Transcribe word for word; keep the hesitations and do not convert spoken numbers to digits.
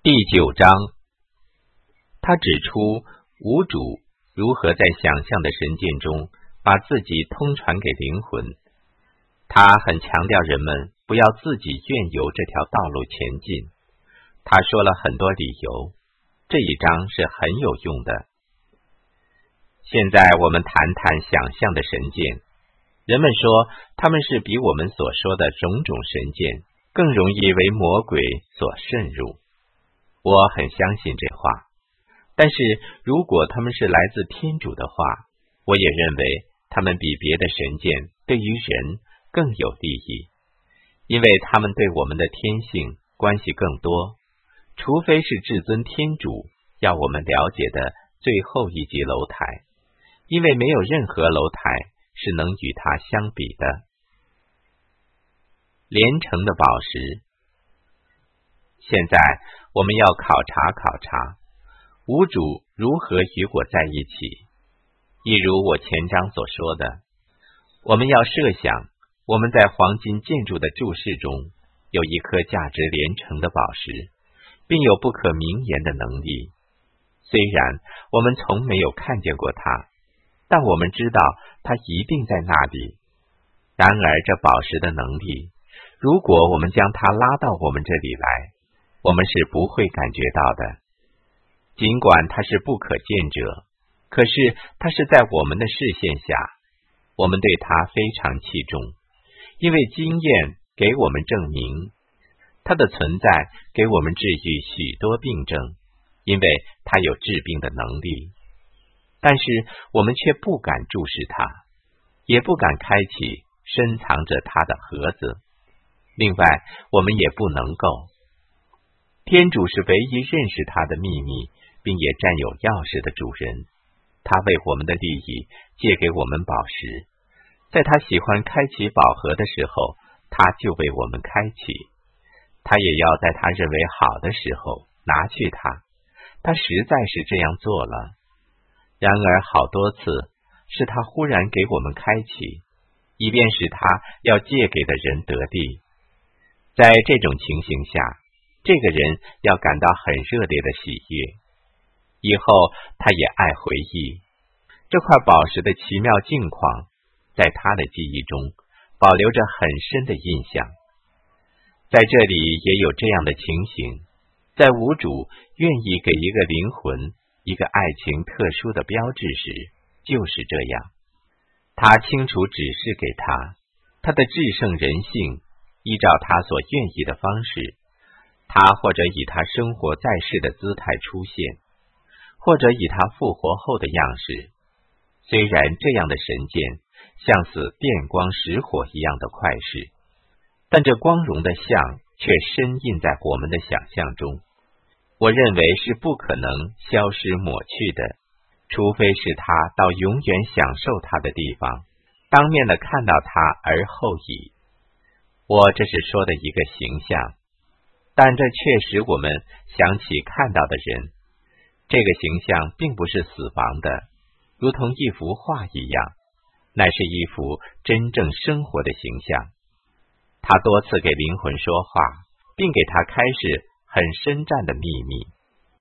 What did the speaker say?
第九章，他指出无主如何在想象的神剑中把自己通传给灵魂。他很强调人们不要自己愿由这条道路前进。他说了很多理由，这一章是很有用的。现在我们谈谈想象的神剑。人们说他们是比我们所说的种种神剑更容易为魔鬼所渗入。我很相信这话，但是如果他们是来自天主的话，我也认为他们比别的神剑对于人更有利益，因为他们对我们的天性关系更多，除非是至尊天主要我们了解的最后一级楼台，因为没有任何楼台是能与它相比的。连城的宝石。现在我们要考察考察无主如何与我在一起。一如我前章所说的，我们要设想我们在黄金建筑的柱式中有一颗价值连城的宝石，并有不可名言的能力。虽然我们从没有看见过它，但我们知道它一定在那里。然而这宝石的能力，如果我们将它拉到我们这里来，我们是不会感觉到的。尽管它是不可见者，可是它是在我们的视线下，我们对它非常器重，因为经验给我们证明它的存在给我们治愈许多病症，因为它有治病的能力。但是我们却不敢注视它，也不敢开启深藏着它的盒子。另外我们也不能够。天主是唯一认识他的秘密并也占有钥匙的主人，他为我们的利益借给我们宝石，在他喜欢开启宝盒的时候，他就为我们开启，他也要在他认为好的时候拿去它，他实在是这样做了。然而好多次是他忽然给我们开启，以便使他要借给的人得利。在这种情形下，这个人要感到很热烈的喜悦，以后他也爱回忆这块宝石的奇妙境况，在他的记忆中保留着很深的印象。在这里也有这样的情形，在无主愿意给一个灵魂一个爱情特殊的标志时，就是这样。他清楚指示给他他的至圣人性，依照他所愿意的方式，他或者以他生活在世的姿态出现，或者以他复活后的样式。虽然这样的神剑像似电光石火一样的快事，但这光荣的像却深印在我们的想象中。我认为是不可能消失抹去的，除非是他到永远享受他的地方，当面的看到他而后已。我这是说的一个形象，但这确实我们想起看到的人，这个形象并不是死亡的，如同一幅画一样，乃是一幅真正生活的形象。他多次给灵魂说话，并给他开示很深湛的秘密。